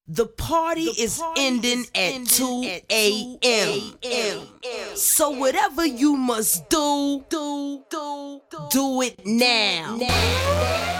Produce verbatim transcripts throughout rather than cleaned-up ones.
The party, the is, party ending is ending at two a.m. So whatever you must do, do, do, do, do it now. now.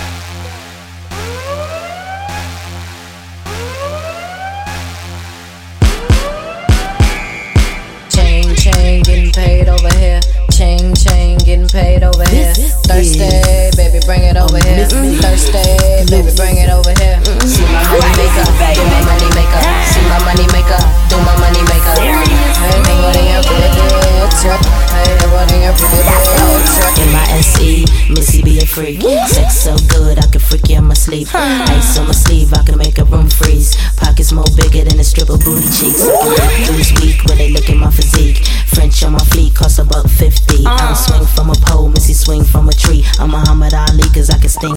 Chain, chain, getting paid over here. Chain, chain, getting paid over here. Thursday, baby, bring it over here. Thursday, baby, bring it over here. See my money maker, do my money maker. See my money maker, do my money maker. Hey, what in your bitch? Hey, what in your bitch? M I S E, Missy be a freak. Sex so good, I can freak you in my sleep. Ice on my sleeve, I can make a room freeze. Pockets more bigger than a stripper booty cheeks. Lose weak when they look at my physique. French on my fleet, cost about fifty. I don't swing from a pole, Missy swing from a tree. I'm Muhammad Ali, cause I can sting.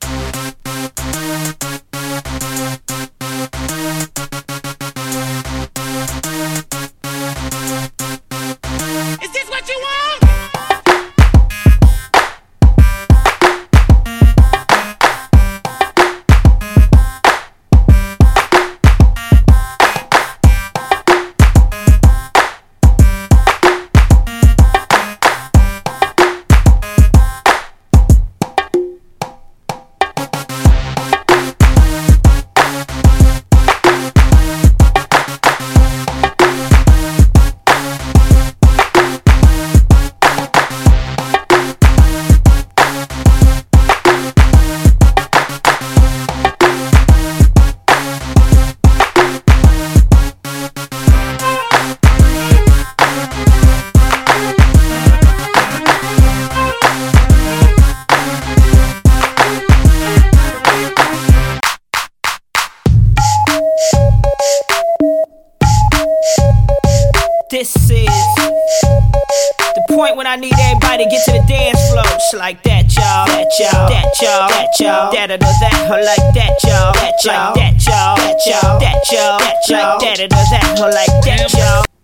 This is the point when I need everybody to get to the dance floor. Just like that, y'all. That, y'all. That, y'all. That, y'all. That, or that, or like that, y'all. That, y'all. That, y'all. That, y'all. That, y'all. That, y'all. Like that, or that, or like that, y'all.